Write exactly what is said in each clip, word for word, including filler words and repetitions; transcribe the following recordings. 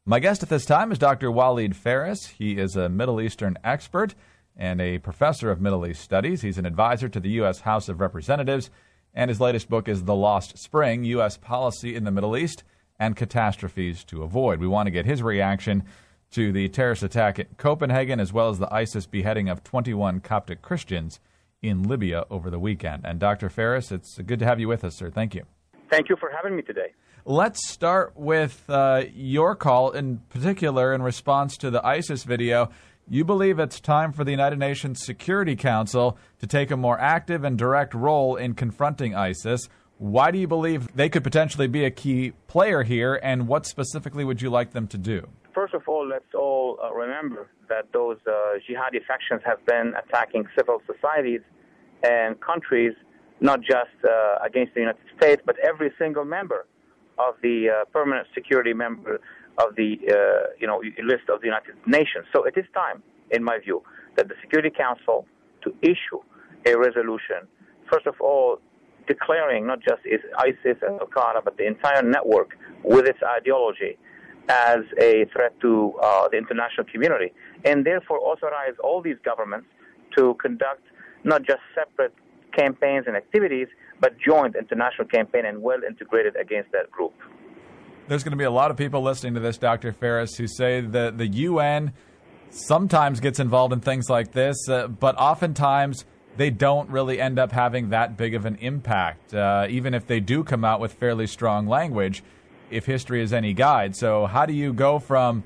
My guest at this time is Doctor Walid Phares. He is a Middle Eastern expert and a professor of Middle East Studies. He's an advisor to the U S House of Representatives, and his latest book is The Lost Spring, U S Policy in the Middle East and Catastrophes to Avoid. We want to get his reaction to the terrorist attack at Copenhagen, as well as the ISIS beheading of twenty-one Coptic Christians in Libya over the weekend. And Doctor Phares, it's good to have you with us, sir. Thank you. Thank you for having me today. Let's start with uh, your call, in particular in response to the ISIS video. You believe it's time for the United Nations Security Council to take a more active and direct role in confronting ISIS. Why do you believe they could potentially be a key player here, and what specifically would you like them to do? First of all, let's all uh, remember that those uh, jihadi factions have been attacking civil societies and countries, not just uh, against the United States, but every single member of the uh, permanent security member of the uh, you know list of the United Nations. So it is time, in my view, that the Security Council to issue a resolution, first of all, declaring not just ISIS and Al-Qaeda, but the entire network with its ideology as a threat to uh, the international community, and therefore authorize all these governments to conduct not just separate campaigns and activities, but joint international campaign and well integrated against that group. There's going to be a lot of people listening to this, Doctor Phares, who say that the U N sometimes gets involved in things like this, uh, but oftentimes they don't really end up having that big of an impact, uh, even if they do come out with fairly strong language, if history is any guide. So how do you go from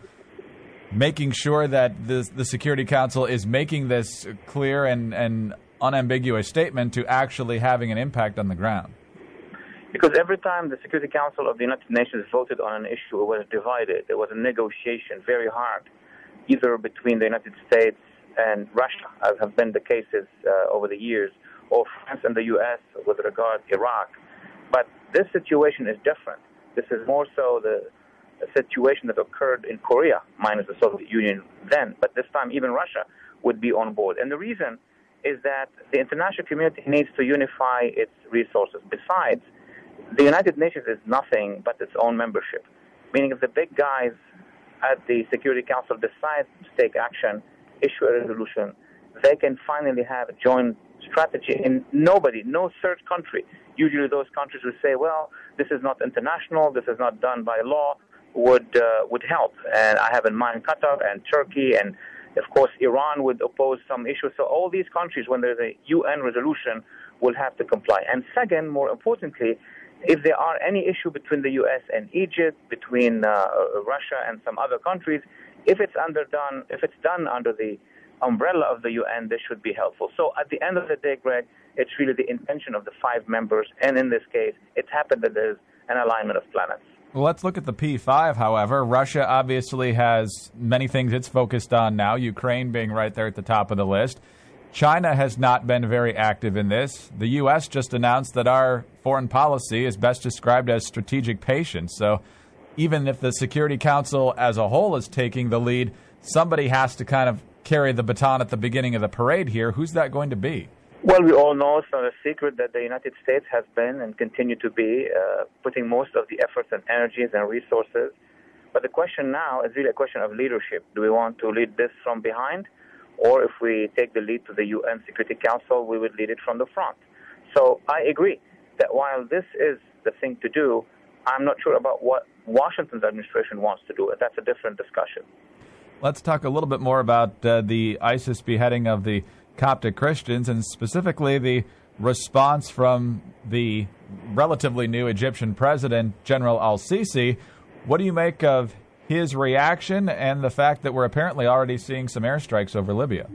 making sure that the, the Security Council is making this clear and, and unambiguous statement to actually having an impact on the ground? Because every time the Security Council of the United Nations voted on an issue, it was divided. There was a negotiation very hard, either between the United States and Russia, as have been the cases uh, over the years, or France and the U S with regard to Iraq. But this situation is different. This is more so the, the situation that occurred in Korea, minus the Soviet Union then. But this time, even Russia would be on board. And the reason is that the international community needs to unify its resources. Besides, the United Nations is nothing but its own membership, meaning if the big guys at the Security Council decide to take action, issue a resolution, they can finally have a joint strategy. And nobody, no third country, usually those countries would say, well, this is not international, this is not done by law, would uh, would help. And I have in mind Qatar and Turkey, and of course Iran would oppose some issues. So all these countries, when there's a U N resolution, will have to comply. And second, more importantly, if there are any issue between the U S and Egypt, between uh, Russia and some other countries, if it's underdone, if it's done under the umbrella of the U N, this should be helpful. So at the end of the day, Greg, it's really the intention of the five members, and in this case, it's happened that there's an alignment of planets. Well, let's look at the P five, however. Russia obviously has many things it's focused on now, Ukraine being right there at the top of the list. China has not been very active in this. The U S just announced that our foreign policy is best described as strategic patience. So even if the Security Council as a whole is taking the lead, somebody has to kind of carry the baton at the beginning of the parade here. Who's that going to be? Well, we all know it's not a secret that the United States has been and continue to be uh, putting most of the efforts and energies and resources. But the question now is really a question of leadership. Do we want to lead this from behind? Or if we take the lead to the U N Security Council, we would lead it from the front. So I agree that while this is the thing to do, I'm not sure about what Washington's administration wants to do. That's a different discussion. Let's talk a little bit more about uh, the ISIS beheading of the Coptic Christians, and specifically the response from the relatively new Egyptian president, General al-Sisi. What do you make of his reaction and the fact that we're apparently already seeing some airstrikes over Libya?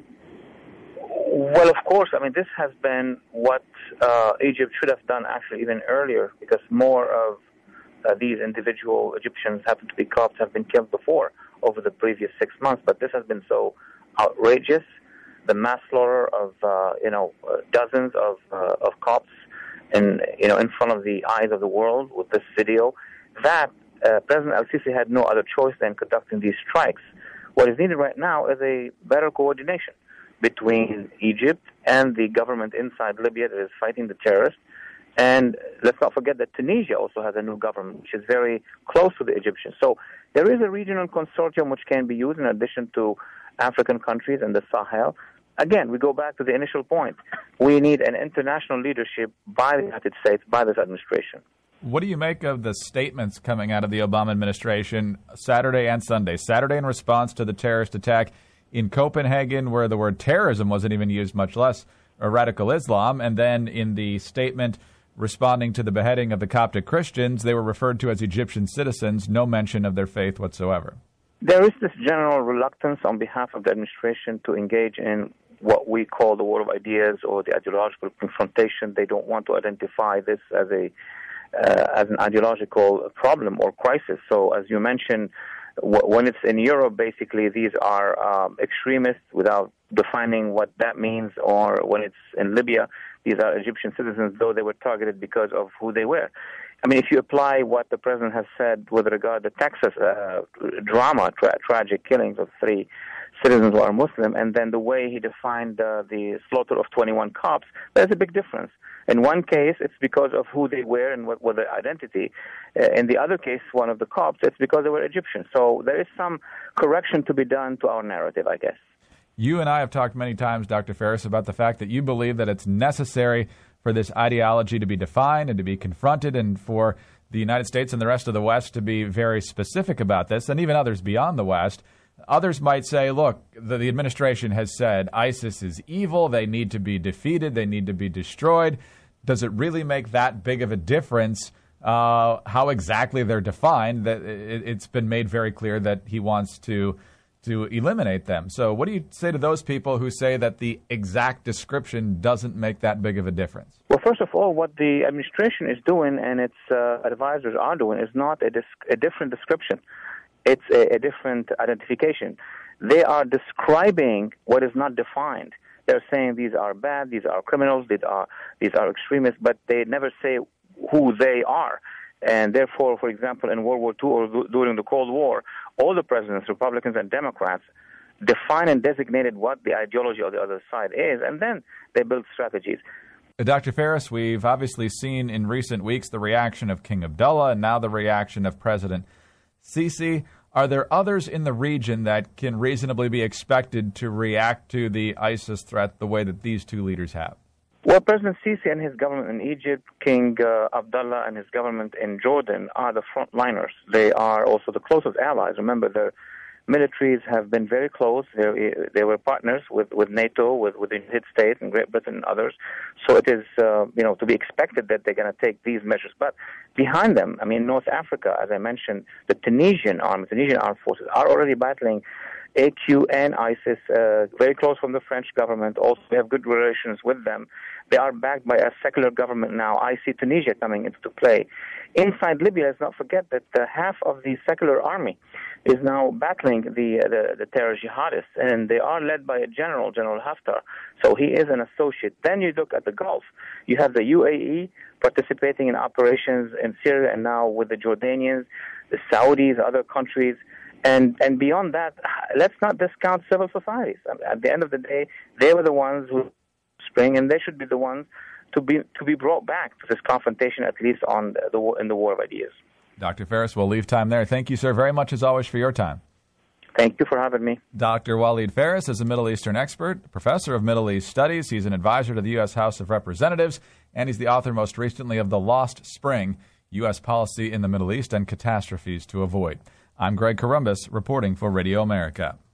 Well, of course. I mean, this has been what uh, Egypt should have done actually even earlier, because more of uh, these individual Egyptians happen to be Copts have been killed before over the previous six months. But this has been so outrageous, the mass slaughter of, uh, you know, uh, dozens of uh, of Copts in, you know, in front of the eyes of the world with this video, that Uh, President al-Sisi had no other choice than conducting these strikes. What is needed right now is a better coordination between Egypt and the government inside Libya that is fighting the terrorists, And let's not forget that Tunisia also has a new government, which is very close to the Egyptians. So there is a regional consortium which can be used in addition to African countries and the Sahel. Again, we go back to the initial point. We need an international leadership by the United States, by this administration. What do you make of the statements coming out of the Obama administration Saturday and Sunday? Saturday in response to the terrorist attack in Copenhagen, where the word terrorism wasn't even used, much less radical Islam. And then in the statement responding to the beheading of the Coptic Christians, they were referred to as Egyptian citizens, no mention of their faith whatsoever. There is this general reluctance on behalf of the administration to engage in what we call the war of ideas or the ideological confrontation. They don't want to identify this as a uh, as an ideological problem or crisis. So, as you mentioned, w- when it's in Europe, basically these are um, extremists without defining what that means, or when it's in Libya, these are Egyptian citizens, though they were targeted because of who they were. I mean, if you apply what the president has said with regard to Texas uh, drama, tra- tragic killings of three citizens who are Muslim, and then the way he defined uh, the slaughter of twenty-one cops, there's a big difference. In one case, it's because of who they were and what, what their identity. Uh, in the other case, one of the cops, it's because they were Egyptian. So there is some correction to be done to our narrative, I guess. You and I have talked many times, Doctor Faris, about the fact that you believe that it's necessary for this ideology to be defined and to be confronted, and for the United States and the rest of the West to be very specific about this, and even others beyond the West. Others might say, look, the, the administration has said ISIS is evil, they need to be defeated, they need to be destroyed. Does it really make that big of a difference uh, how exactly they're defined? That it, it's been made very clear that he wants to to eliminate them. So what do you say to those people who say that the exact description doesn't make that big of a difference? Well, first of all, what the administration is doing and its uh, advisors are doing is not a, dis- a different description. It's a, a different identification. They are describing what is not defined. They're saying these are bad, these are criminals, these are these are extremists, but they never say who they are. And therefore, for example, in World War Two or d- during the Cold War, all the presidents, Republicans and Democrats, define and designated what the ideology of the other side is, and then they build strategies. Doctor Faris, we've obviously seen in recent weeks the reaction of King Abdullah and now the reaction of President Sisi. Are there others in the region that can reasonably be expected to react to the ISIS threat the way that these two leaders have? Well, President Sisi and his government in Egypt, King uh, Abdullah and his government in Jordan are the frontliners. They are also the closest allies. Remember, their militaries have been very close. They, they were partners with, with NATO, with, with the United States and Great Britain and others. So it is, uh, you know, to be expected that they're going to take these measures. But behind them, I mean, North Africa, as I mentioned, the Tunisian army, Tunisian armed forces are already battling A Q and ISIS, uh, very close from the French government. Also, we have good relations with them. They are backed by a secular government now. I see Tunisia coming into play. Inside Libya, let's not forget that uh, half of the secular army is now battling the, uh, the the terror jihadists, and they are led by a general, General Haftar. So he is an associate. Then you look at the Gulf. You have the U A E participating in operations in Syria, and now with the Jordanians, the Saudis, other countries. And and beyond that, let's not discount civil societies. At the end of the day, they were the ones who spring, and they should be the ones to be to be brought back to this confrontation, at least on the, the in the war of ideas. Doctor Faris, we'll leave time there. Thank you, sir, very much as always for your time. Thank you for having me. Doctor Walid Faris is a Middle Eastern expert, professor of Middle East Studies. He's an advisor to the U S House of Representatives, and he's the author most recently of The Lost Spring, U S Policy in the Middle East and Catastrophes to Avoid. I'm Greg Corombos, reporting for Radio America.